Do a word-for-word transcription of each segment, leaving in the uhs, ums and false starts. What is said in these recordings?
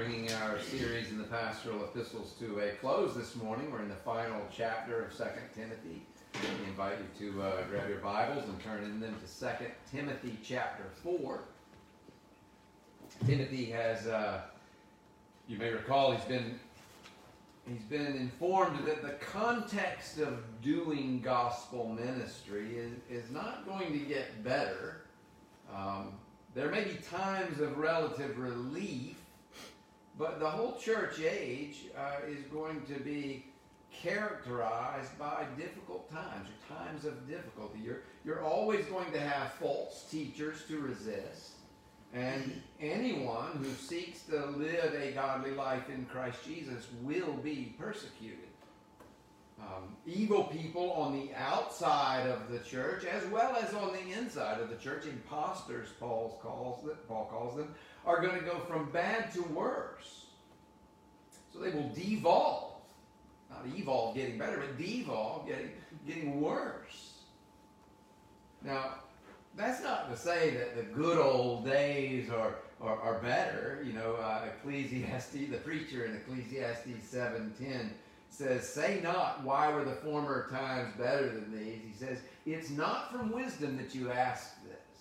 bringing our series in the pastoral epistles to a close this morning. We're in the final chapter of Second Timothy. We invite you to uh, grab your Bibles and turn in them to Second Timothy chapter four. Timothy has, uh, you may recall, he's been he's been informed that the context of doing gospel ministry is, is not going to get better. Um, there may be times of relative relief, but the whole church age uh, is going to be characterized by difficult times, or times of difficulty. You're, you're always going to have false teachers to resist, and anyone who seeks to live a godly life in Christ Jesus will be persecuted. Um, evil people on the outside of the church, as well as on the inside of the church, imposters, Paul calls them, Paul calls them, are going to go from bad to worse. So they will devolve. Not evolve getting better, but devolve getting, getting worse. Now, that's not to say that the good old days are, are, are better. You know, uh, Ecclesiastes, the preacher in Ecclesiastes seven ten says, "Say not, why were the former times better than these?" He says, "It's not from wisdom that you ask this."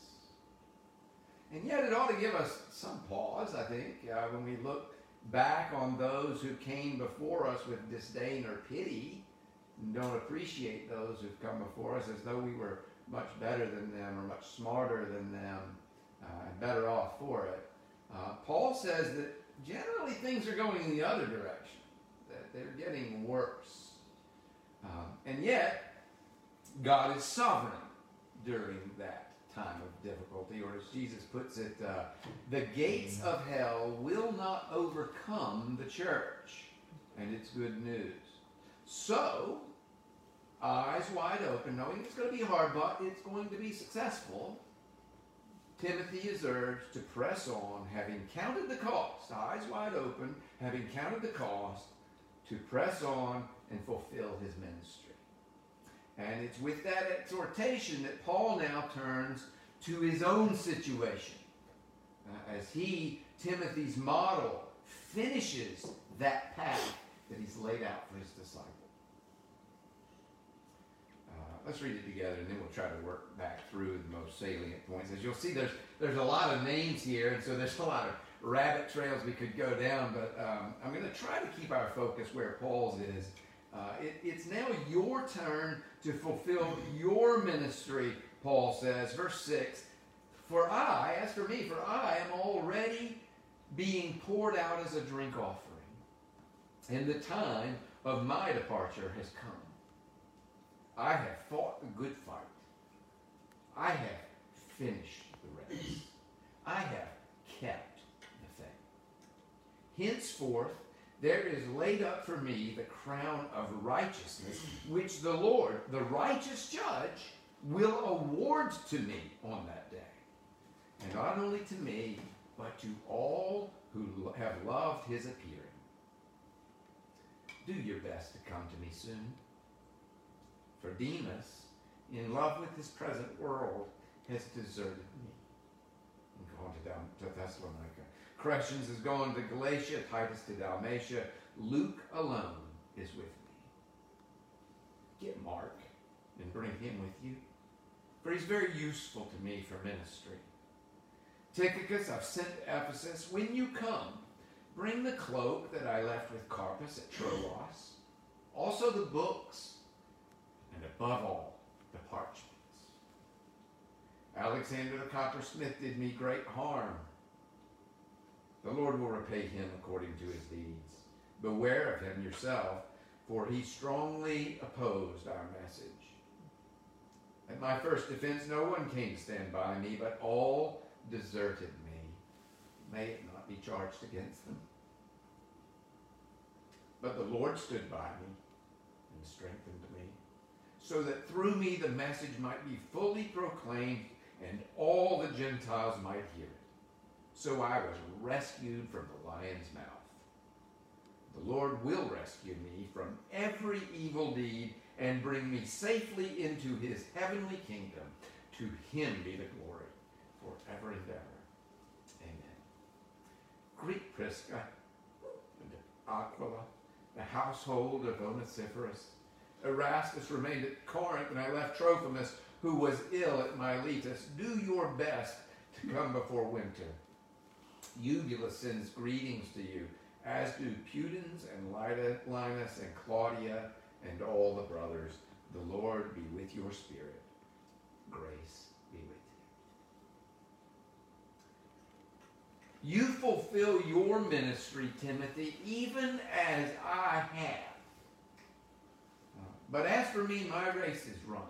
And yet it ought to give us some pause, I think, uh, when we look back on those who came before us with disdain or pity, and don't appreciate those who've come before us as though we were much better than them or much smarter than them uh, and better off for it. Uh, Paul says that generally things are going in the other direction, that they're getting worse. Um, and yet, God is sovereign during that time of difficulty, or as Jesus puts it, uh, the gates of hell will not overcome the church, and it's good news. So, eyes wide open, knowing it's going to be hard, but it's going to be successful, Timothy is urged to press on, having counted the cost, eyes wide open, having counted the cost, to press on and fulfill his ministry. And it's with that exhortation that Paul now turns to his own situation, uh, as he, Timothy's model, finishes that path that he's laid out for his disciple. Let's read it together, and then we'll try to work back through the most salient points. As you'll see, there's there's a lot of names here, and so there's a lot of rabbit trails we could go down, but um, I'm going to try to keep our focus where Paul's is. Uh, it, it's now your turn to fulfill your ministry, Paul says. Verse six, "For I, as for me, for I am already being poured out as a drink offering, and the time of my departure has come. I have fought the good fight. I have finished the race. I have kept the faith. Henceforth, there is laid up for me the crown of righteousness, which the Lord, the righteous judge, will award to me on that day. And not only to me, but to all who have loved his appearing. Do your best to come to me soon. For Demas, in love with this present world, has deserted me and gone to, Dal- to Thessalonica. Crescens has gone to Galatia, Titus to Dalmatia. Luke alone is with me. Get Mark and bring him with you, for he's very useful to me for ministry. Tychicus I've sent to Ephesus. When you come, bring the cloak that I left with Carpus at Troas, also the books, and above all, the parchments. Alexander the coppersmith did me great harm. The Lord will repay him according to his deeds. Beware of him yourself, for he strongly opposed our message. At my first defense, no one came to stand by me, but all deserted me. May it not be charged against them. But the Lord stood by me and strengthened me, so that through me the message might be fully proclaimed and all the Gentiles might hear it. So I was rescued from the lion's mouth. The Lord will rescue me from every evil deed and bring me safely into his heavenly kingdom. To him be the glory forever and ever. Amen. Greet Prisca Aquila, the household of Onesiphorus. Erastus remained at Corinth, and I left Trophimus, who was ill at Miletus. Do your best to come before winter. Eubulus sends greetings to you, as do Pudens and Linus and Claudia and all the brothers. The Lord be with your spirit. Grace be with you. You fulfill your ministry, Timothy, even as I have. But as for me, my race is run.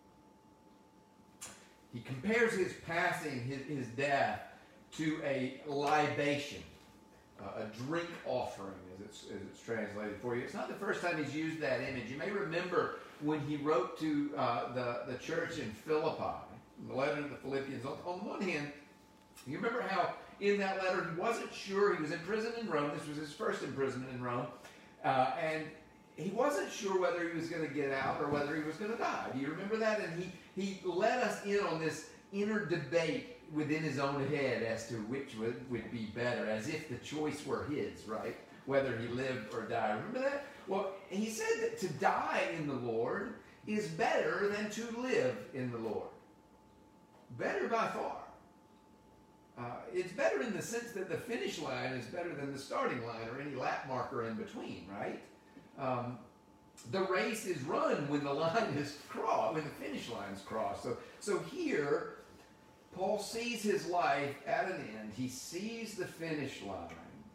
He compares his passing, his, his death, to a libation, uh, a drink offering, as it's, as it's translated for you. It's not the first time he's used that image. You may remember when he wrote to uh, the, the church in Philippi, the letter to the Philippians. On, on one hand, you remember how in that letter he wasn't sure. He was in prison in Rome. This was his first imprisonment in Rome. Uh, and he wasn't sure whether he was going to get out or whether he was going to die. Do you remember that? And he, he let us in on this inner debate within his own head as to which would, would be better, as if the choice were his, right? Whether he lived or died. Remember that? Well, he said that to die in the Lord is better than to live in the Lord. Better by far. Uh, it's better in the sense that the finish line is better than the starting line or any lap marker in between, right? Um, the race is run when the line is crossed, when the finish line is crossed. So, so here, Paul sees his life at an end. He sees the finish line.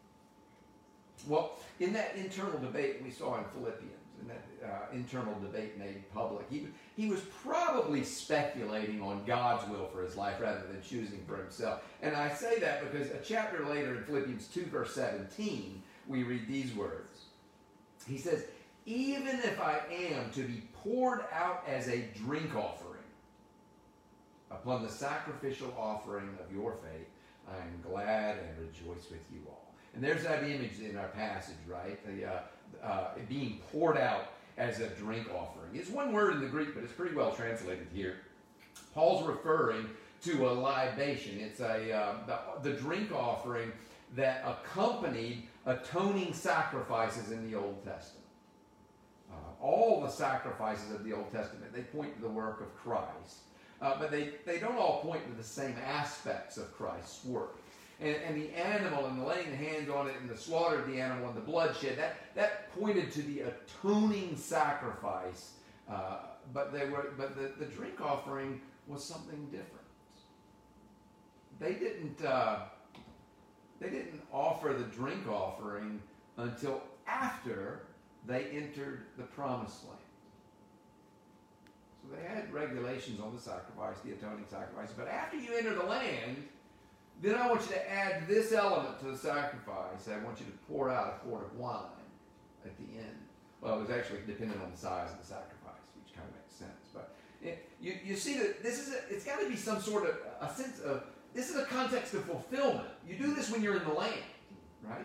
Well, in that internal debate we saw in Philippians, in that uh, internal debate made public, he, he was probably speculating on God's will for his life rather than choosing for himself. And I say that because a chapter later in Philippians two, verse seventeen, we read these words. He says, even if I am to be poured out as a drink offering upon the sacrificial offering of your faith, I am glad and rejoice with you all. And there's that image in our passage, right? The, uh, uh, being poured out as a drink offering. It's one word in the Greek, but it's pretty well translated here. Paul's referring to a libation. It's a uh, the, the drink offering that accompanied atoning sacrifices in the Old Testament. Uh, all the sacrifices of the Old Testament, they point to the work of Christ. Uh, but they, they don't all point to the same aspects of Christ's work. And, and the animal and the laying the hands on it and the slaughter of the animal and the bloodshed, that, that pointed to the atoning sacrifice. Uh, but they were but the, the drink offering was something different. They didn't uh, they didn't offer the drink offering until after they entered the promised land. So they had regulations on the sacrifice, the atoning sacrifice. But after you enter the land, then I want you to add this element to the sacrifice. I want you to pour out a quart of wine at the end. Well, it was actually dependent on the size of the sacrifice, which kind of makes sense. But it, you, you see that this is a, it's got to be some sort of a sense of, this is a context of fulfillment. You do this when you're in the land, right?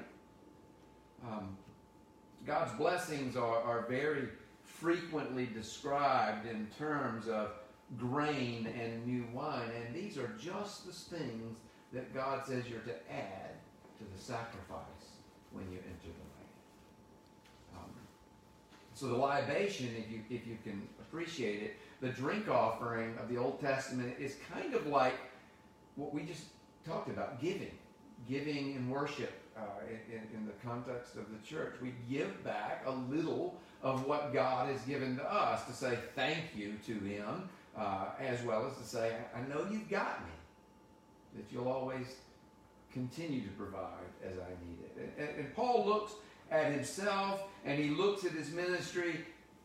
Um, God's blessings are, are very frequently described in terms of grain and new wine. And these are just the things that God says you're to add to the sacrifice when you enter the land. Um, so the libation, if you if you can appreciate it, the drink offering of the Old Testament is kind of like what we just talked about, giving. Giving in worship uh, in, in the context of the church. We give back a little of what God has given to us to say thank you to Him, uh, as well as to say, I know you've got me. That you'll always continue to provide as I need it. And, and, and Paul looks at himself and he looks at his ministry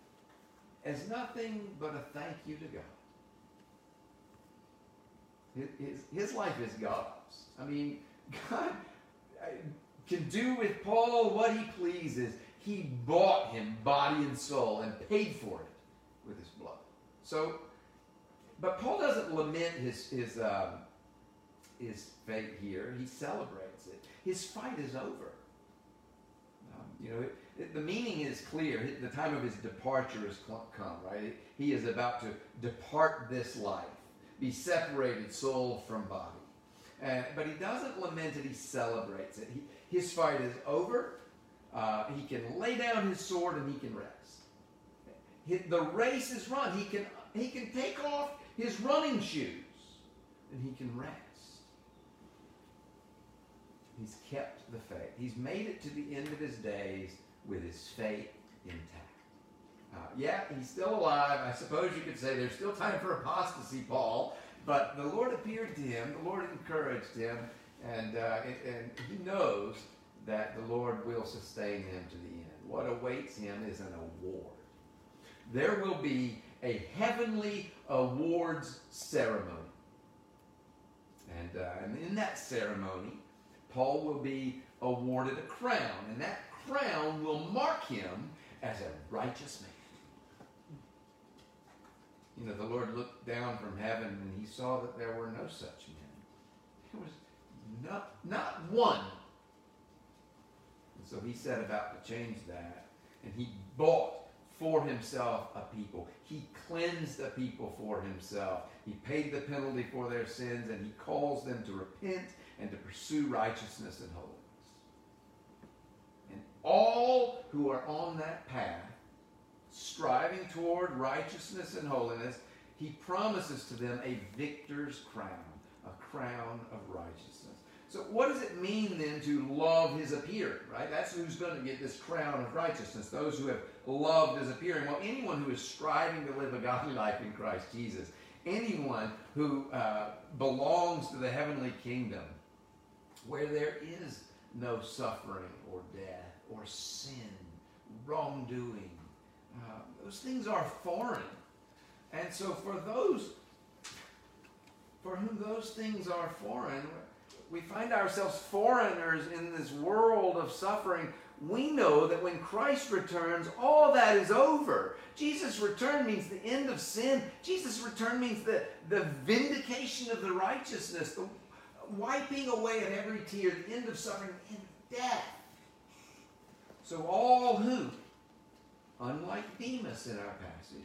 as nothing but a thank you to God. His, his, his life is God's. I mean, God can do with Paul what He pleases. He bought him body and soul and paid for it with His blood. So, but Paul doesn't lament his his. Um, his fate here. He celebrates it. His fight is over. Um, you know, it, it, the meaning is clear. The time of his departure has come, right? He is about to depart this life, be separated soul from body. Uh, but he doesn't lament it, he celebrates it. He, his fight is over. Uh, he can lay down his sword and he can rest. He, the race is run. He can, he can take off his running shoes and he can rest. He's kept the faith. He's made it to the end of his days with his faith intact. Uh, yeah, he's still alive. I suppose you could say there's still time for apostasy, Paul, but the Lord appeared to him. The Lord encouraged him, and, uh, and, and he knows that the Lord will sustain him to the end. What awaits him is an award. There will be a heavenly awards ceremony. And, uh, and in that ceremony, Paul will be awarded a crown, and that crown will mark him as a righteous man. You know, the Lord looked down from heaven and he saw that there were no such men. There was not, not one. And so he set about to change that, and he bought for himself a people. He cleansed a people for himself. He paid the penalty for their sins, and he calls them to repent and to pursue righteousness and holiness. And all who are on that path, striving toward righteousness and holiness, he promises to them a victor's crown, a crown of righteousness. So what does it mean then to love his appearing, right? That's who's going to get this crown of righteousness, those who have loved his appearing. Well, anyone who is striving to live a godly life in Christ Jesus, anyone who uh, belongs to the heavenly kingdom, where there is no suffering or death or sin, wrongdoing, uh, those things are foreign. And so for those for whom those things are foreign, we find ourselves foreigners in this world of suffering. We know that when Christ returns, all that is over. Jesus' return means the end of sin. Jesus' return means the, the vindication of the righteousness, the wiping away of every tear, the end of suffering, the end of death. So all who, unlike Demas in our passage,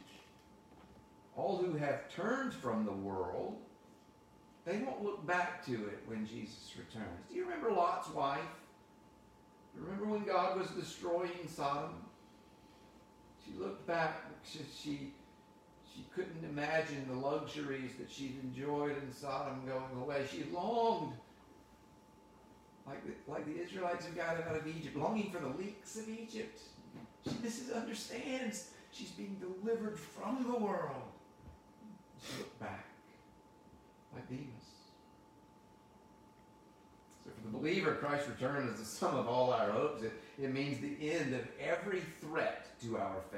all who have turned from the world, they won't look back to it when Jesus returns. Do you remember Lot's wife? Remember when God was destroying Sodom? She looked back. She, she, she couldn't imagine the luxuries that she'd enjoyed in Sodom going away. She longed, like the, like the Israelites who got out of Egypt, longing for the leeks of Egypt. She this is, understands she's being delivered from the world. She looked back like Demas. So for the believer, Christ's return is the sum of all our hopes. It, it means the end of every threat to our faith.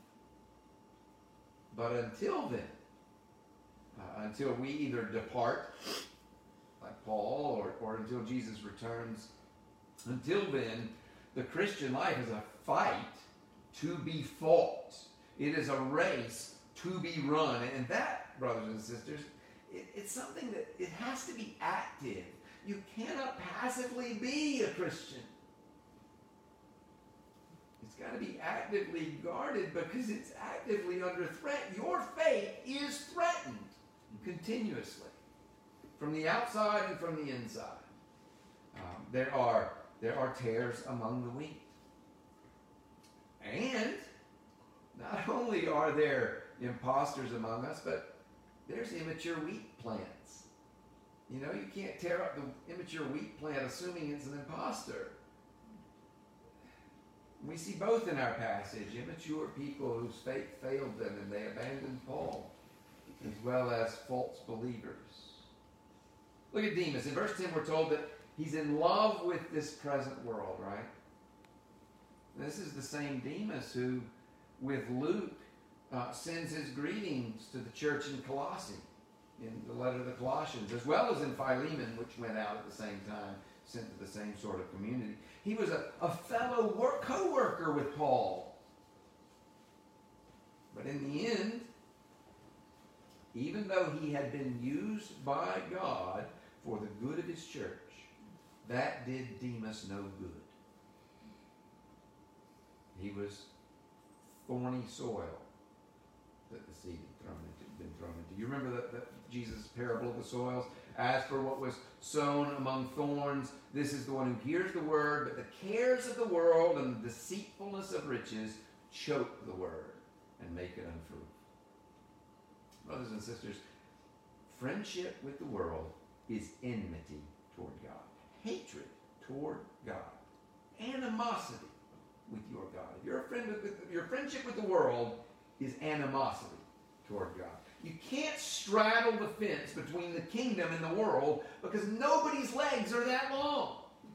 But until then, uh, until we either depart, like Paul, or, or until Jesus returns, until then, the Christian life is a fight to be fought. It is a race to be run. And that, brothers and sisters, it, it's something that it has to be active. You cannot passively be a Christian. It's got to be actively guarded because it's actively under threat. Your faith is threatened continuously from the outside and from the inside. Um, there are there are tares among the wheat. And not only are there imposters among us, but there's immature wheat plants. You know, you can't tear up the immature wheat plant assuming it's an imposter. We see both in our passage, immature people whose faith failed them and they abandoned Paul, as well as false believers. Look at Demas. In verse ten, we're told that he's in love with this present world, right? This is the same Demas who, with Luke, uh, sends his greetings to the church in Colossae, in the letter to the Colossians, as well as in Philemon, which went out at the same time, sent to the same sort of community. He was a, a fellow work, co-worker with Paul. But in the end, even though he had been used by God for the good of his church, that did Demas no good. He was thorny soil that the seed had thrown into, been thrown into. You remember that, that Jesus' parable of the soils? As for what was sown among thorns, this is the one who hears the word, but the cares of the world and the deceitfulness of riches choke the word and make it unfruitful. Brothers and sisters, friendship with the world is enmity toward God, hatred toward God, animosity with your God. If you're a friend with, with your friendship with the world is animosity toward God. You can't straddle the fence between the kingdom and the world because nobody's legs are that long.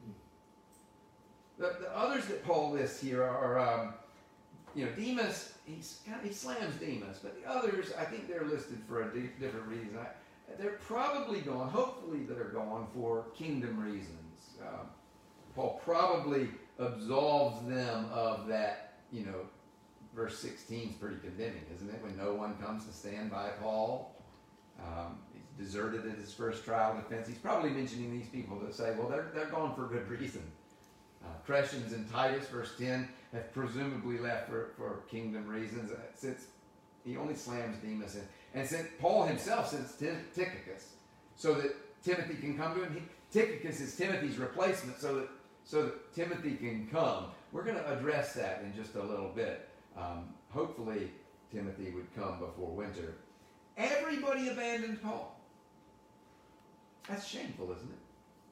The, the others that Paul lists here are, um, you know, Demas. He's kind of, he slams Demas, but the others, I think they're listed for a di- different reason. I, they're probably gone. Hopefully, they're gone for kingdom reasons. Um, Paul probably absolves them of that, you know. Verse sixteen is pretty condemning, isn't it? When no one comes to stand by Paul. Um, he's deserted at his first trial defense. He's probably mentioning these people that say, well, they're, they're gone for good reason. Uh, Crescens and Titus, verse ten, have presumably left for, for kingdom reasons. Uh, since he only slams Demas. And, and since Paul himself sends Tychicus so that Timothy can come to him. He, Tychicus is Timothy's replacement so that, so that Timothy can come. We're going to address that in just a little bit. Um, hopefully, Timothy would come before winter. Everybody abandoned Paul. That's shameful, isn't it?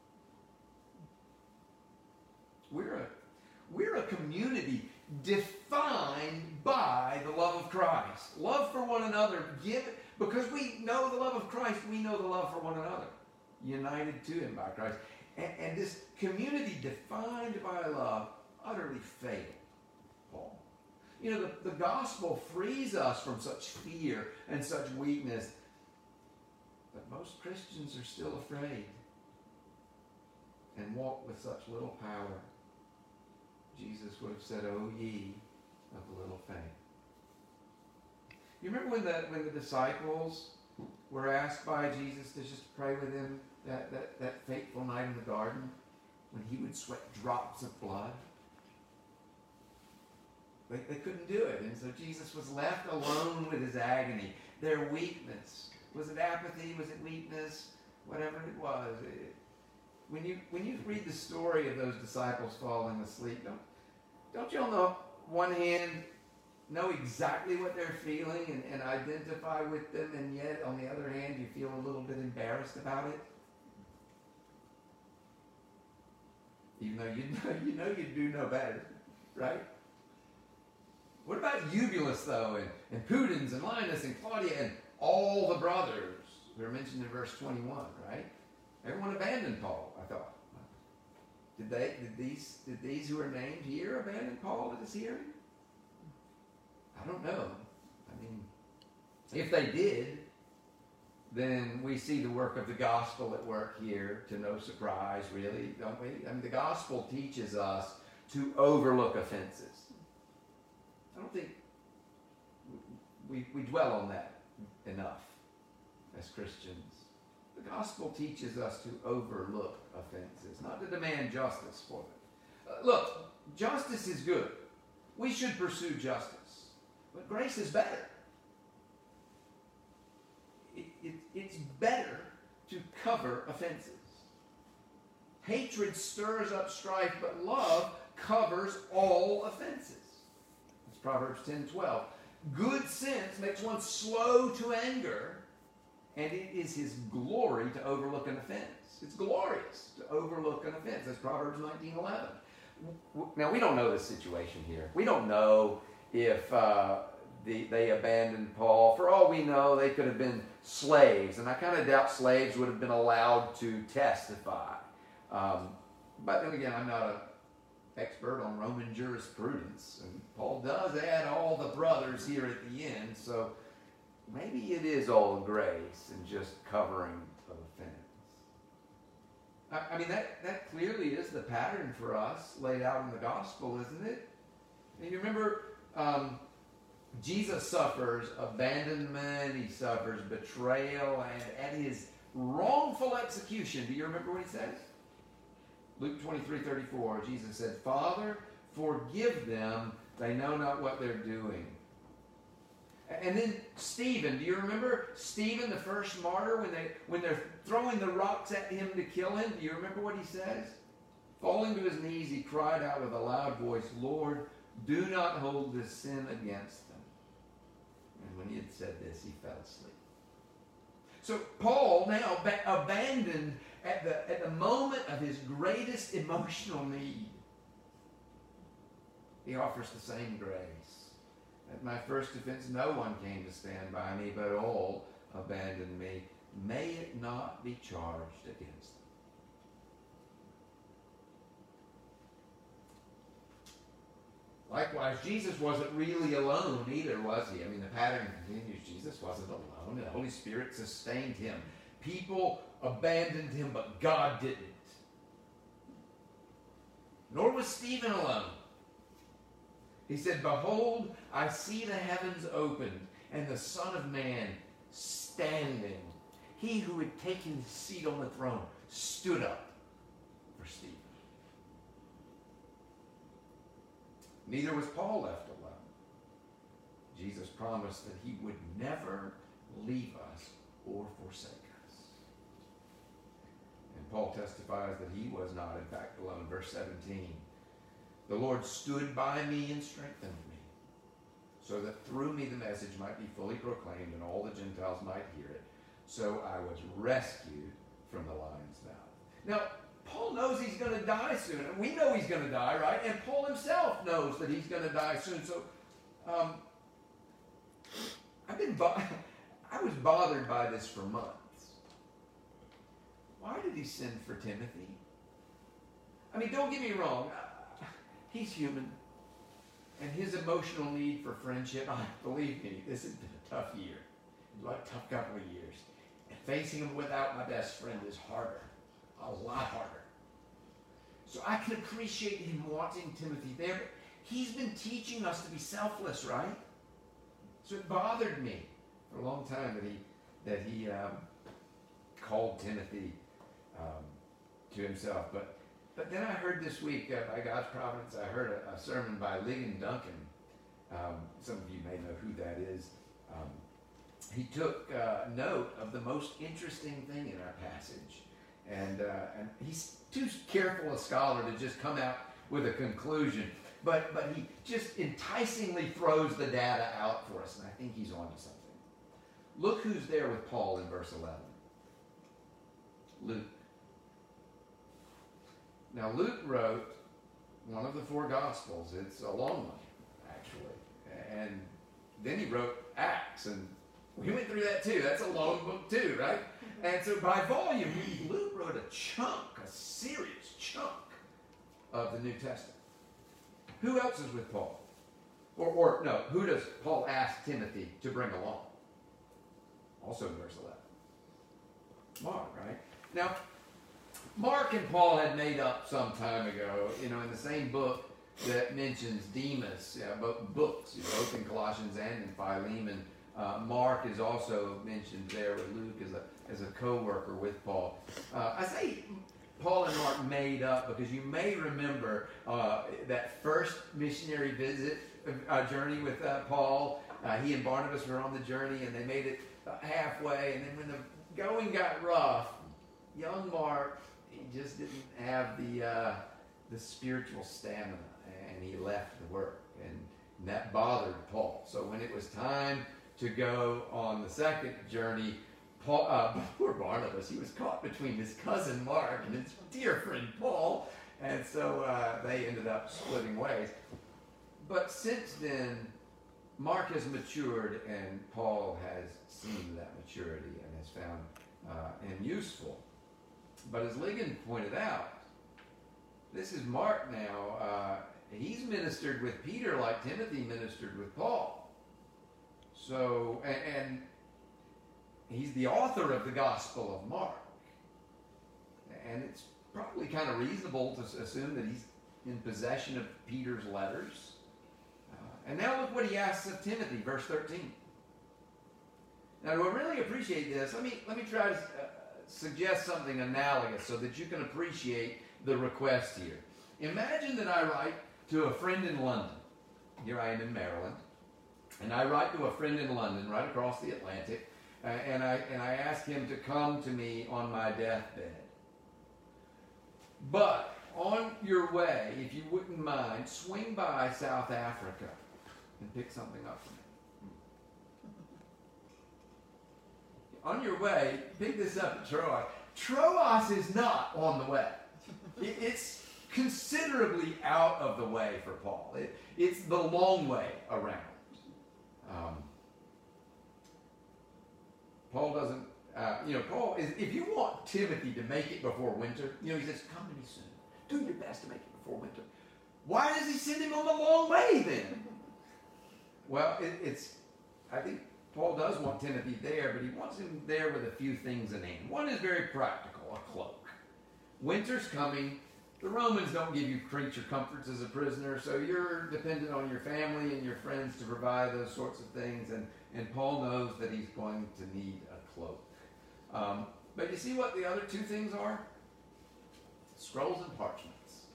We're a, we're a community defined by the love of Christ. Love for one another. Give because we know the love of Christ, we know the love for one another. United to him by Christ. And, and this community defined by love utterly failed Paul. You know, the, the gospel frees us from such fear and such weakness. But most Christians are still afraid and walk with such little power. Jesus would have said, "O ye of little faith." You remember when the when the disciples were asked by Jesus to just pray with him that, that, that fateful night in the garden when he would sweat drops of blood? They, they couldn't do it. And so Jesus was left alone with his agony. Their weakness. Was it apathy? Was it weakness? Whatever it was. It, when you when you read the story of those disciples falling asleep, don't, don't you on the one hand know exactly what they're feeling and, and identify with them, and yet on the other hand you feel a little bit embarrassed about it? Even though you know you know you do know better, right? What about Eubulus, though, and, and Pudens, and Linus, and Claudia, and all the brothers who are mentioned in verse twenty-one, right? Everyone abandoned Paul, I thought. Did they? Did these? Did these who are named here abandon Paul at his hearing? I don't know. I mean, if they did, then we see the work of the gospel at work here, to no surprise, really, don't we? I mean, the gospel teaches us to overlook offenses. I don't think we, we dwell on that enough as Christians. The gospel teaches us to overlook offenses, not to demand justice for them. Uh, look, justice is good. We should pursue justice. But grace is better. It, it, it's better to cover offenses. Hatred stirs up strife, but love covers all offenses. That's Proverbs ten twelve. Good sense makes one slow to anger, and it is his glory to overlook an offense. It's glorious to overlook an offense. That's Proverbs nineteen eleven. Now, we don't know this situation here. We don't know if uh, the, they abandoned Paul. For all we know, they could have been slaves, and I kind of doubt slaves would have been allowed to testify. Um, but then again, I'm not an expert on Roman jurisprudence, and Paul does add all the brothers here at the end, so maybe it is all grace and just covering of offense. I, I mean, that, that clearly is the pattern for us laid out in the gospel, isn't it? And you remember, um, Jesus suffers abandonment, he suffers betrayal, and at his wrongful execution, do you remember what he says? Luke twenty-three thirty-four, Jesus said, "Father, forgive them, they know not what they're doing." And then Stephen, do you remember Stephen, the first martyr, when, they, when they're throwing the rocks at him to kill him? Do you remember what he says? Falling to his knees, he cried out with a loud voice, Lord, do not hold this sin against them. And when he had said this, he fell asleep. So Paul now ba- abandoned at the, at the moment of his greatest emotional need. He offers the same grace. At my first offense, no one came to stand by me, but all abandoned me. May it not be charged against them. Likewise, Jesus wasn't really alone either, was he? I mean, the pattern continues. Jesus wasn't alone. The Holy Spirit sustained him. People abandoned him, but God didn't. Nor was Stephen alone. He said, behold, I see the heavens opened, and the Son of Man standing. He who had taken his seat on the throne stood up for Stephen. Neither was Paul left alone. Jesus promised that he would never leave us or forsake us. And Paul testifies that he was not, in fact, alone. Verse seventeen. The Lord stood by me and strengthened me, so that through me the message might be fully proclaimed and all the Gentiles might hear it. So I was rescued from the lion's mouth. Now, Paul knows he's going to die soon. And we know he's going to die, right? And Paul himself knows that he's going to die soon. So um, I've been bo- I was bothered by this for months. Why did he send for Timothy? I mean, don't get me wrong. He's human, and his emotional need for friendship, oh, believe me, this has been a tough year. It's like a tough couple of years. And facing him without my best friend is harder, a lot harder. So I can appreciate him wanting Timothy there, but he's been teaching us to be selfless, right? So it bothered me for a long time that he that he um, called Timothy um, to himself, but. But then I heard this week, uh, by God's providence, I heard a, a sermon by Ligon Duncan. Um, some of you may know who that is. Um, he took uh, note of the most interesting thing in our passage. And, uh, and he's too careful a scholar to just come out with a conclusion. But, but he just enticingly throws the data out for us. And I think he's on to something. Look who's there with Paul in verse eleven. Luke. Now, Luke wrote one of the four Gospels. It's a long one, actually. And then he wrote Acts, and we went through that too. That's a long book too, right? And so by volume, Luke wrote a chunk, a serious chunk of the New Testament. Who else is with Paul? Or, or no, who does Paul ask Timothy to bring along? Also in verse eleven. Mark, right? Now, Mark and Paul had made up some time ago, you know, in the same book that mentions Demas, yeah, both books, you know, both in Colossians and in Philemon. Uh, Mark is also mentioned there with Luke as a as a co-worker with Paul. Uh, I say Paul and Mark made up because you may remember uh, that first missionary visit uh, journey with uh, Paul. Uh, he and Barnabas were on the journey, and they made it uh, halfway. And then when the going got rough, young Mark, he just didn't have the uh, the spiritual stamina, and he left the work, and that bothered Paul. So when it was time to go on the second journey, Paul, uh, poor Barnabas, he was caught between his cousin Mark and his dear friend Paul, and so uh, they ended up splitting ways. But since then, Mark has matured, and Paul has seen that maturity and has found uh, him useful. But as Ligon pointed out, this is Mark now. Uh, he's ministered with Peter like Timothy ministered with Paul. So, and, and he's the author of the Gospel of Mark. And it's probably kind of reasonable to assume that he's in possession of Peter's letters. Uh, and now look what he asks of Timothy, verse thirteen. Now, to really appreciate this, let me, let me try to... Uh, suggest something analogous so that you can appreciate the request here. Imagine that I write to a friend in London. Here I am in Maryland. And I write to a friend in London, right across the Atlantic, uh, and I and I ask him to come to me on my deathbed. But on your way, if you wouldn't mind, swing by South Africa and pick something up for me. On your way, pick this up at Troas. Troas is not on the way. It, it's considerably out of the way for Paul. It, it's the long way around. Um, Paul doesn't, uh, you know, Paul is, if you want Timothy to make it before winter, you know, he says, come to me soon. Do your best to make it before winter. Why does he send him on the long way then? Well, it, it's, I think Paul does want Timothy there, but he wants him there with a few things in hand. One is very practical, a cloak. Winter's coming. The Romans don't give you creature comforts as a prisoner, so you're dependent on your family and your friends to provide those sorts of things, and, and Paul knows that he's going to need a cloak. Um, but you see what the other two things are? Scrolls and parchments.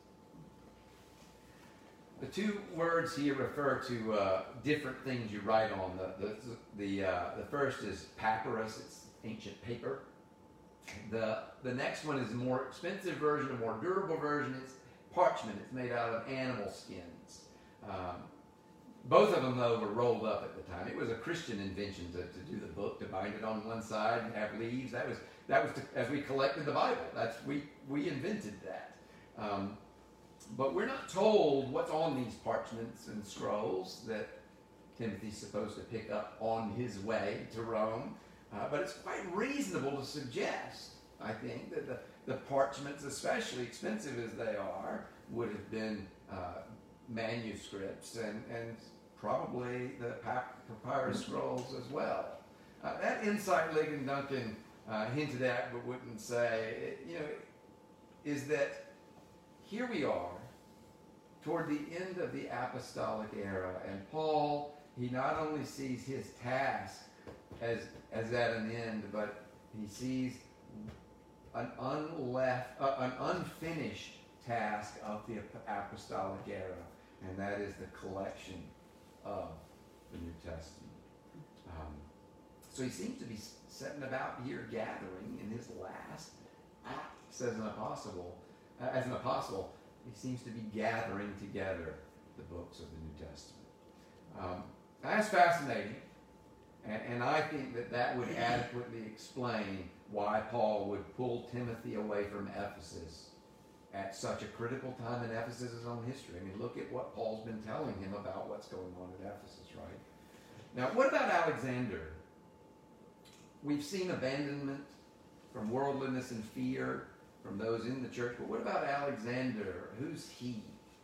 The two words here refer to uh, different things you write on. The the the, uh, the first is papyrus. It's ancient paper. The the next one is a more expensive version, a more durable version. It's parchment. It's made out of animal skins. Um, both of them, though, were rolled up at the time. It was a Christian invention to, to do the book, to bind it on one side and have leaves. That was that was to, as we collected the Bible. That's we we invented that. Um, But we're not told what's on these parchments and scrolls that Timothy's supposed to pick up on his way to Rome. Uh, but it's quite reasonable to suggest, I think, that the, the parchments, especially expensive as they are, would have been uh, manuscripts and, and probably the papyrus scrolls as well. Uh, that insight Ligon Duncan uh, hinted at but wouldn't say, you know, is that here we are, toward the end of the apostolic era, and Paul, he not only sees his task as as at an end, but he sees an unleft, uh, an unfinished task of the apostolic era, and that is the collection of the New Testament. Um, so he seems to be setting about here gathering in his last acts as an apostle. Uh, as an apostle, he seems to be gathering together the books of the New Testament. Um, that's fascinating, and, and I think that that would adequately explain why Paul would pull Timothy away from Ephesus at such a critical time in Ephesus' own history. I mean, look at what Paul's been telling him about what's going on in Ephesus, right? Now, what about Alexander? We've seen abandonment from worldliness and fear from those in the church, but what about Alexander? Who's he?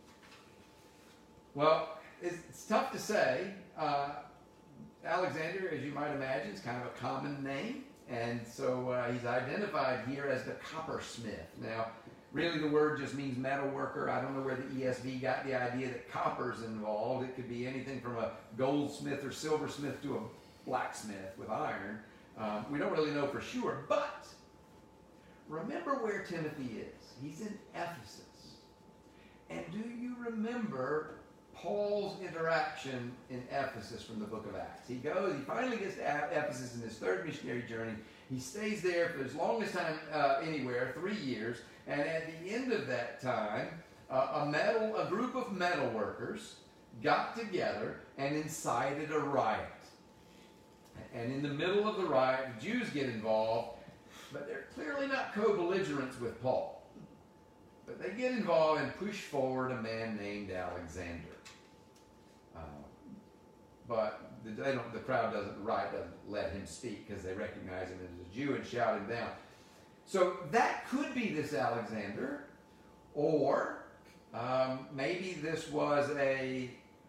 Well, it's, it's tough to say. Uh, Alexander, as you might imagine, is kind of a common name, and so uh, he's identified here as the coppersmith. Now, really the word just means metal worker. I don't know where the E S V got the idea that copper's involved. It could be anything from a goldsmith or silversmith to a blacksmith with iron. Um, we don't really know for sure, but remember where Timothy is. He's in Ephesus. And do you remember Paul's interaction in Ephesus from the book of Acts? He goes, he finally gets to Ephesus in his third missionary journey. He stays there for his longest time uh, anywhere, three years. And at the end of that time, uh, a metal, a group of metal workers got together and incited a riot. And in the middle of the riot, the Jews get involved. But they're clearly not co-belligerents with Paul. But they get involved and push forward a man named Alexander. Uh, but the, they don't, the crowd doesn't, right, doesn't let him speak because they recognize him as a Jew and shout him down. So that could be this Alexander, or um, maybe this was a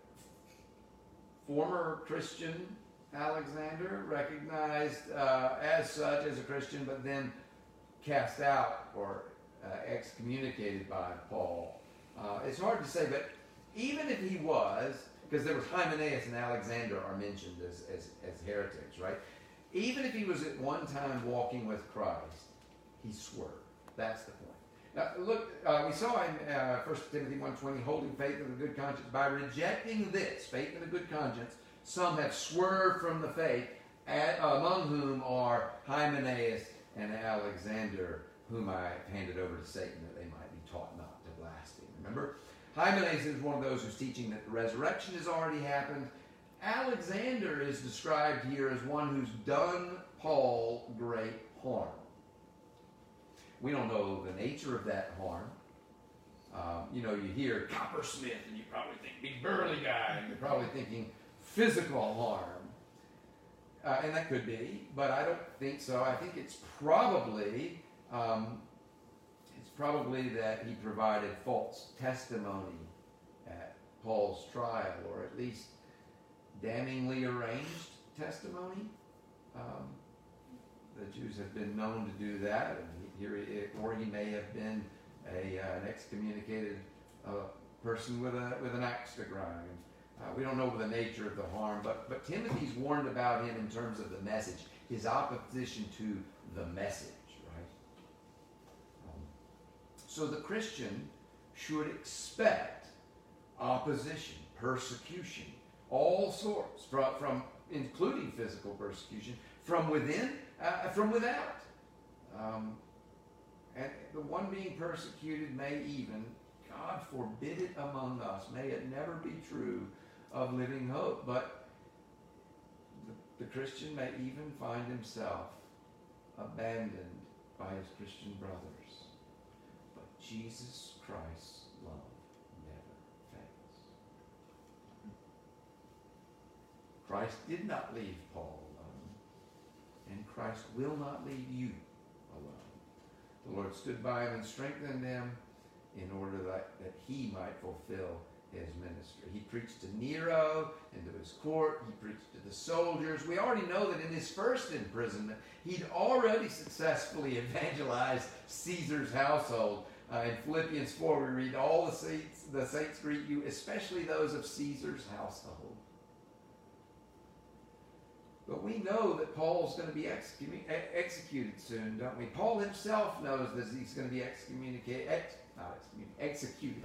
former Christian Alexander, recognized uh, as such as a Christian, but then cast out or uh, excommunicated by Paul. Uh, it's hard to say, but even if he was, because there was Hymenaeus and Alexander are mentioned as, as, as heretics, right? Even if he was at one time walking with Christ, he swerved. That's the point. Now, look, uh, we saw in uh, First Timothy one twenty, holding faith and a good conscience, by rejecting this, faith and a good conscience, Some have swerved from the faith, at, among whom are Hymenaeus and Alexander, whom I handed over to Satan that they might be taught not to blaspheme. Remember? Hymenaeus is one of those who's teaching that the resurrection has already happened. Alexander is described here as one who's done Paul great harm. We don't know the nature of that harm. Um, you know, you hear coppersmith, and you probably think big burly guy, and you're probably thinking physical harm. Uh, and that could be, but I don't think so. I think it's probably, um, it's probably that he provided false testimony at Paul's trial, or at least damningly arranged testimony. Um, the Jews have been known to do that, and he, here he, or he may have been a uh, an excommunicated uh, person with a with an axe to grind. Uh, we don't know the nature of the harm, but but Timothy's warned about him in terms of the message, his opposition to the message, right? Um, so the Christian should expect opposition, persecution, all sorts, from, from including physical persecution, from within, uh, from without. Um, and the one being persecuted may even, God forbid it among us, may it never be true of living hope, but the, the Christian may even find himself abandoned by his Christian brothers. But Jesus Christ's love never fails. Christ did not leave Paul alone, and Christ will not leave you alone. The Lord stood by him and strengthened him in order that, that he might fulfill his ministry. He preached to Nero and to his court. He preached to the soldiers. We already know that in his first imprisonment, he'd already successfully evangelized Caesar's household. Uh, in Philippians four, we read, all the saints, the saints greet you, especially those of Caesar's household. But we know that Paul's going to be execu- executed soon, don't we? Paul himself knows that he's going to be excommunicated, ex- not excommunicated, executed.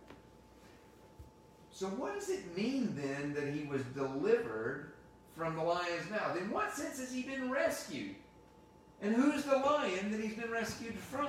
So what does it mean then that he was delivered from the lion's mouth? In what sense has he been rescued? And who's the lion that he's been rescued from?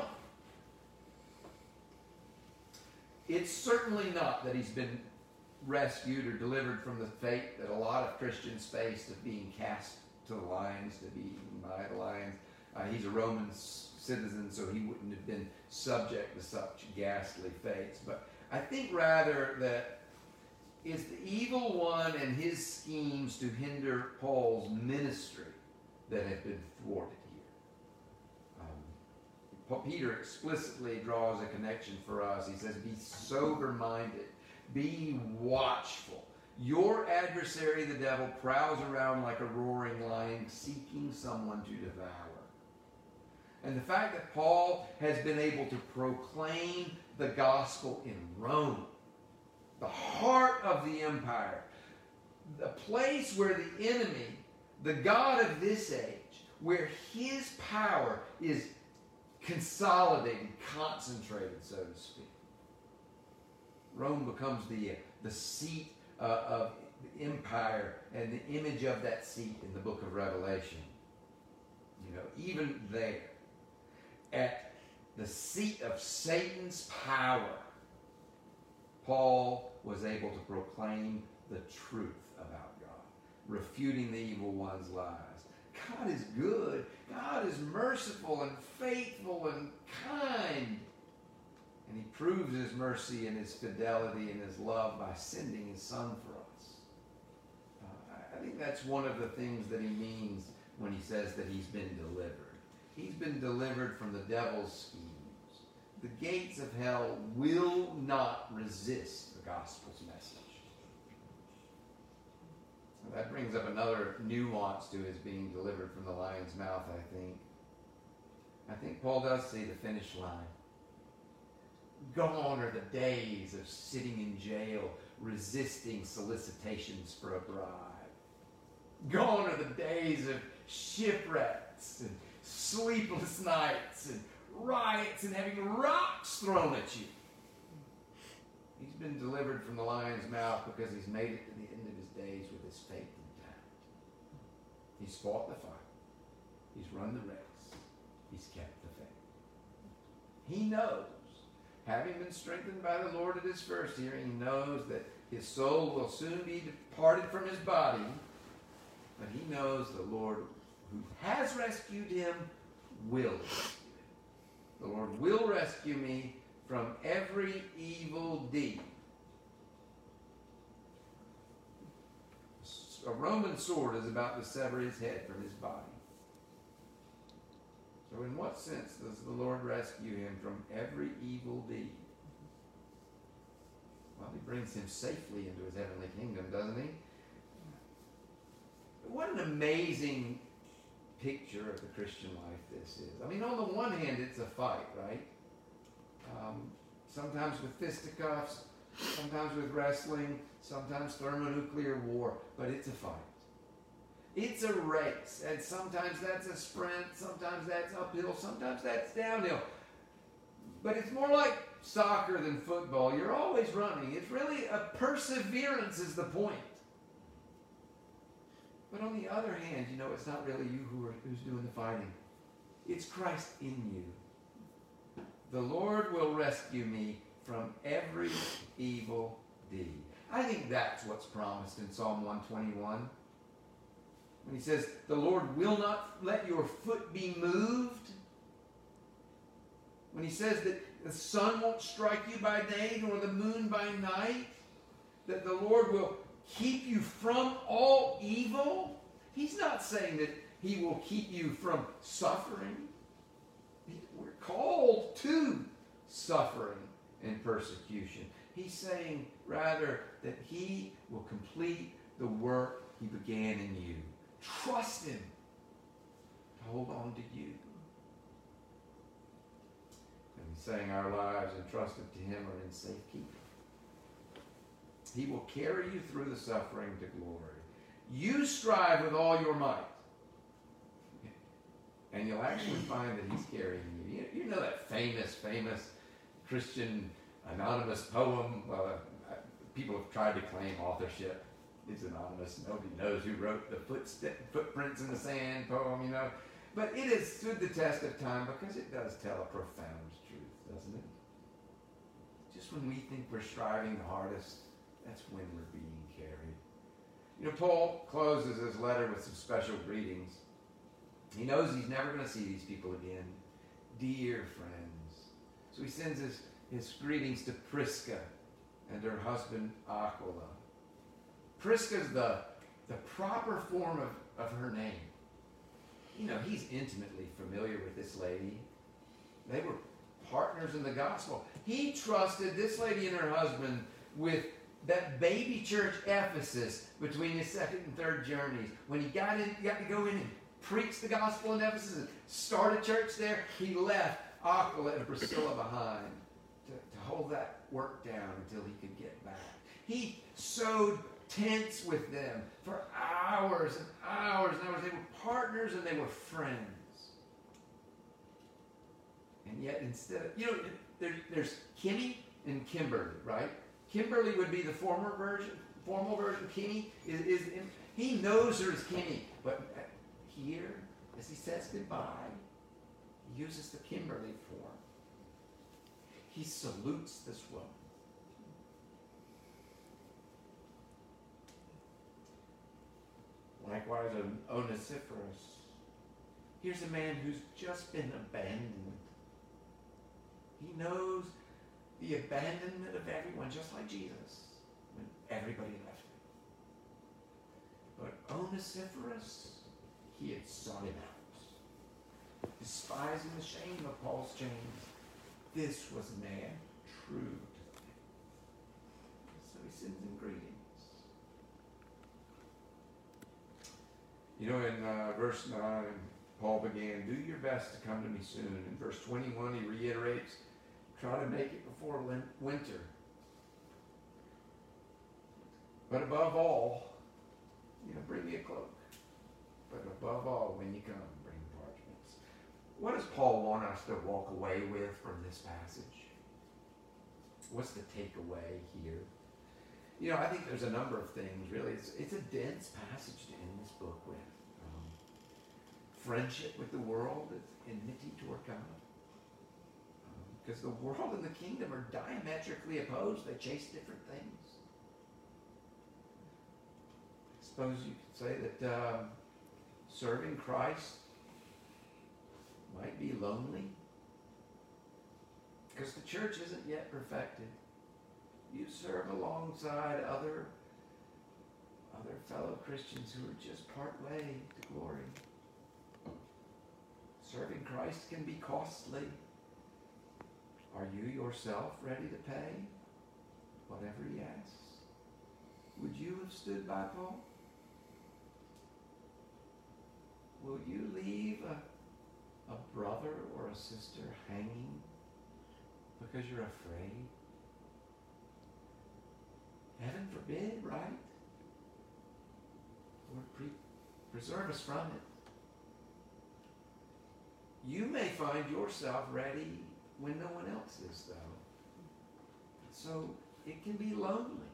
It's certainly not that he's been rescued or delivered from the fate that a lot of Christians faced of being cast to the lions, to be eaten by the lions. Uh, he's a Roman citizen, so he wouldn't have been subject to such ghastly fates. But I think rather that it's the evil one and his schemes to hinder Paul's ministry that have been thwarted here. Um, Peter explicitly draws a connection for us. He says, be sober-minded. Be watchful. Your adversary, the devil, prowls around like a roaring lion, seeking someone to devour. And the fact that Paul has been able to proclaim the gospel in Rome, the heart of the empire, the place where the enemy, the God of this age, where his power is consolidated, concentrated, so to speak. Rome becomes the, the seat uh, of the empire and the image of that seat in the book of Revelation. You know, even there, at the seat of Satan's power, Paul was able to proclaim the truth about God, refuting the evil one's lies. God is good. God is merciful and faithful and kind. And he proves his mercy and his fidelity and his love by sending his son for us. Uh, I think that's one of the things that he means when he says that he's been delivered. He's been delivered from the devil's schemes. The gates of hell will not resist the gospel's message. So that brings up another nuance to his being delivered from the lion's mouth, I think. I think Paul does see the finish line. Gone are the days of sitting in jail resisting solicitations for a bribe. Gone are the days of shipwrecks and sleepless nights and riots and having rocks thrown at you. He's been delivered from the lion's mouth because he's made it to the end of his days with his faith in He's fought the fight. He's run the race. He's kept the faith. He knows, having been strengthened by the Lord at his first year, he knows that his soul will soon be departed from his body, but he knows the Lord who has rescued him will rescue him. The Lord will rescue me from every evil deed. A Roman sword is about to sever his head from his body. So in what sense does the Lord rescue him from every evil deed? Well, he brings him safely into his heavenly kingdom, doesn't he? What an amazing picture of the Christian life this is. I mean, on the one hand, it's a fight, right? Um, sometimes with fisticuffs, sometimes with wrestling, sometimes thermonuclear war, but it's a fight. It's a race, and sometimes that's a sprint, sometimes that's uphill, sometimes that's downhill. But it's more like soccer than football. You're always running. It's really a perseverance is the point. But on the other hand, you know, it's not really you who are, who's doing the fighting. It's Christ in you. The Lord will rescue me from every evil deed. I think that's what's promised in Psalm one twenty-one. When he says, the Lord will not let your foot be moved. When he says that the sun won't strike you by day nor the moon by night. That the Lord will keep you from all evil. He's not saying that he will keep you from suffering. We're called to suffering and persecution. He's saying rather that he will complete the work he began in you. Trust him to hold on to you. And he's saying our lives entrusted to him are in safekeeping. He will carry you through the suffering to glory. You strive with all your might. And you'll actually find that he's carrying you. You, you know that famous, famous Christian anonymous poem? Well, uh, people have tried to claim authorship. It's anonymous. Nobody knows who wrote the footstep, footprints in the sand poem, you know. But it has stood the test of time because it does tell a profound truth, doesn't it? Just when we think we're striving the hardest, that's when we're being carried. You know, Paul closes his letter with some special greetings. He knows he's never going to see these people again. Dear friends. So he sends his, his greetings to Prisca and her husband Aquila. Prisca's the, the proper form of, of her name. You know, he's intimately familiar with this lady. They were partners in the gospel. He trusted this lady and her husband with that baby church Ephesus between his second and third journeys. When he got in, he got to go in and preach the gospel in Ephesus and start a church there, he left Aquila and Priscilla behind to, to hold that work down until he could get back. He sowed tents with them for hours and hours and hours. They were partners and they were friends. And yet instead of, you know, there, there's Kimmy and Kimberly, right? Kimberly would be the former version, formal version. Kimmy is, is in, he knows her as Kimmy, but here, as he says goodbye, he uses the Kimberly form. He salutes this woman. Likewise, an Onesiphorus. Here's a man who's just been abandoned. He knows the abandonment of everyone, just like Jesus, when everybody left him. But Onesiphorus, he had sought him out. Despising the shame of Paul's chains, this was a man true to the faith. So he sends him greetings. You know, in uh, verse nine, Paul began, do your best to come to me soon. In verse twenty-one, he reiterates, try to make it before winter. But above all, you know, bring me a cloak. But above all, when you come, bring parchments. What does Paul want us to walk away with from this passage? What's the takeaway here? You know, I think there's a number of things, really. It's, it's a dense passage to end this book with. Um, friendship with the world is enmity toward God. Because the world and the kingdom are diametrically opposed. They chase different things. I suppose you could say that uh, serving Christ might be lonely. Because the church isn't yet perfected. You serve alongside other, other fellow Christians who are just part way to glory. Serving Christ can be costly. Are you yourself ready to pay whatever he asks? Would you have stood by Paul? Will you leave a, a brother or a sister hanging because you're afraid? Heaven forbid, right? Lord, pre- preserve us from it. You may find yourself ready when no one else is, though. So it can be lonely.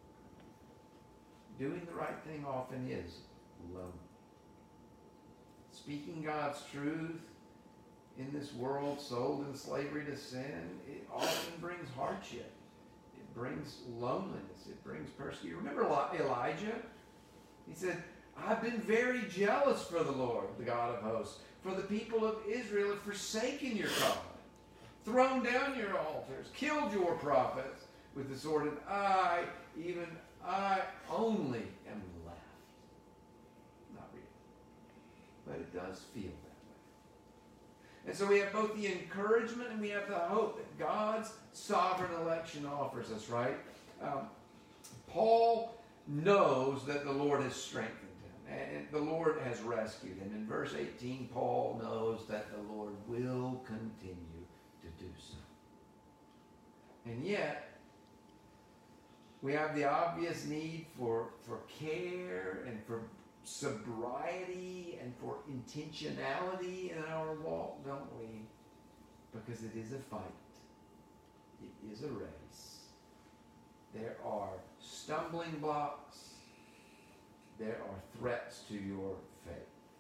Doing the right thing often is lonely. Speaking God's truth in this world sold in slavery to sin, it often brings hardship. It brings loneliness. It brings persecution. Remember Elijah? He said, I've been very jealous for the Lord, the God of hosts, for the people of Israel have forsaken your covenant, thrown down your altars, killed your prophets with the sword, and I, even I only am left. Not really. But it does feel that way. And so we have both the encouragement and we have the hope that God's sovereign election offers us, right? Um, Paul knows that the Lord has strengthened him and the Lord has rescued him. In verse eighteen, Paul knows that the Lord will continue to do so. And yet, we have the obvious need for, for care and for sobriety and for intentionality in our walk, don't we? Because it is a fight. It is a race. There are stumbling blocks. There are threats to your faith.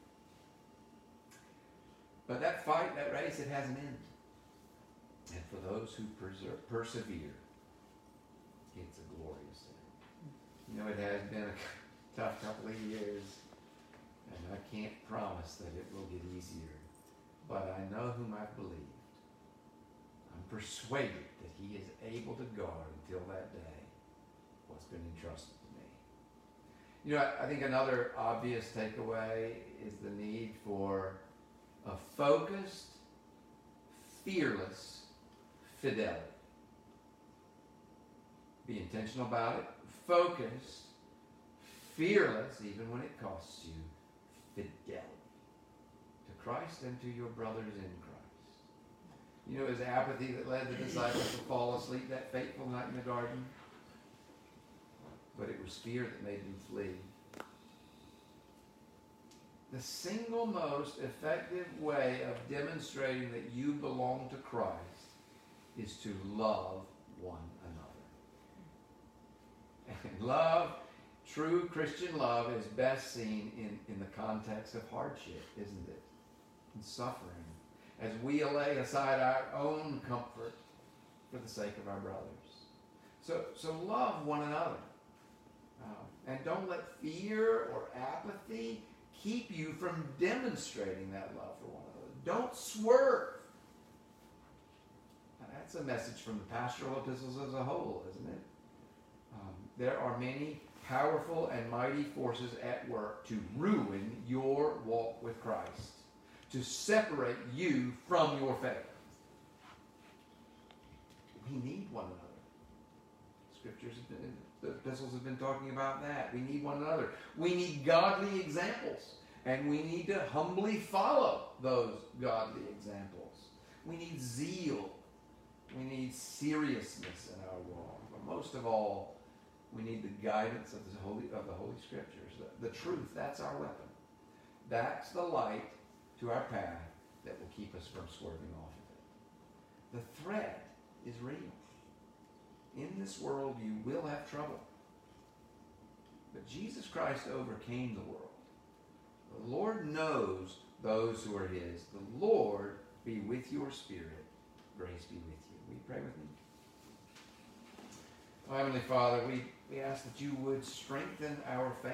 But that fight, that race, it has an end. And for those who perser- persevere, it's a glorious end. You know, it has been a tough couple of years, and I can't promise that it will get easier. But I know whom I've believed. I'm persuaded that he is able to guard until that day what's been entrusted to me. You know, I, I think another obvious takeaway is the need for a focused, fearless fidelity. Be intentional about it. Focused, fearless, even when it costs you, fidelity to Christ and to your brothers in Christ. You know, it was apathy that led the disciples to fall asleep that fateful night in the garden. But it was fear that made them flee. The single most effective way of demonstrating that you belong to Christ is to love one another. And love, true Christian love, is best seen in, in the context of hardship, isn't it? And suffering. As we lay aside our own comfort for the sake of our brothers. So, so love one another. Uh, and don't let fear or apathy keep you from demonstrating that love for one another. Don't swerve. Now, that's a message from the pastoral epistles as a whole, isn't it? Um, there are many powerful and mighty forces at work to ruin your walk with Christ, to separate you from your faith. We need one another. Scriptures have been, the epistles have been talking about that. We need one another. We need godly examples, and we need to humbly follow those godly examples. We need zeal. We need seriousness in our walk. But most of all, we need the guidance of the Holy, of the Holy Scriptures. The, the truth, that's our weapon. That's the light to our path that will keep us from swerving off of it. The threat is real. In this world, you will have trouble. But Jesus Christ overcame the world. The Lord knows those who are his. The Lord be with your spirit. Grace be with you. Will you pray with me? Oh, Heavenly Father, we, we ask that you would strengthen our faith.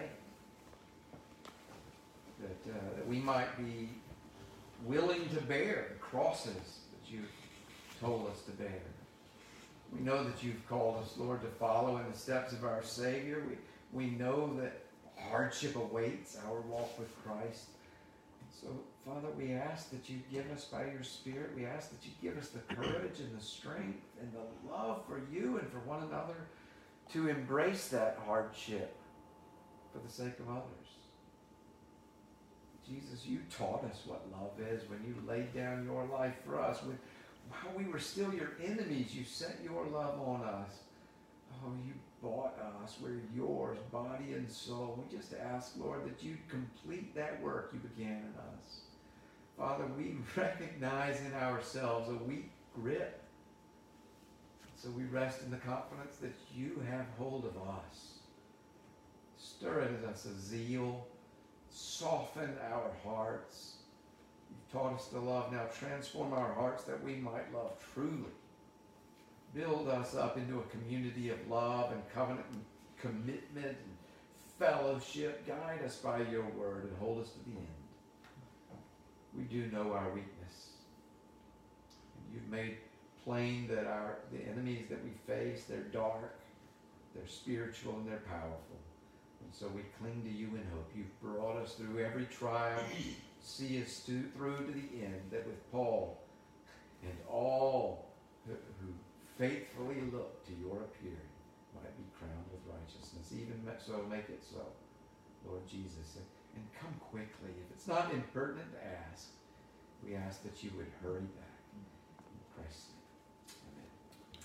That, uh, that we might be willing to bear the crosses that you've told us to bear. We know that you've called us, Lord, to follow in the steps of our Savior. We, we know that hardship awaits our walk with Christ. So, Father, we ask that you give us by your Spirit, we ask that you give us the courage and the strength and the love for you and for one another to embrace that hardship for the sake of others. Jesus, you taught us what love is when you laid down your life for us. When, while we were still your enemies, you set your love on us. Oh, you bought us. We're yours, body and soul. We just ask, Lord, that you'd complete that work you began in us. Father, we recognize in ourselves a weak grip. So we rest in the confidence that you have hold of us. Stir in us a zeal. Soften our hearts. You've taught us to love. Now transform our hearts that we might love truly. Build us up into a community of love and covenant and commitment and fellowship. Guide us by your word and hold us to the end. We do know our weakness. And you've made plain that our the enemies that we face, they're dark, they're spiritual, and they're powerful. And so we cling to you in hope. You've brought us through every trial. See us to, through to the end, that with Paul and all who, who faithfully look to your appearing might be crowned with righteousness. Even so, make it so, Lord Jesus. And, and come quickly. If it's not impertinent to ask, we ask that you would hurry back.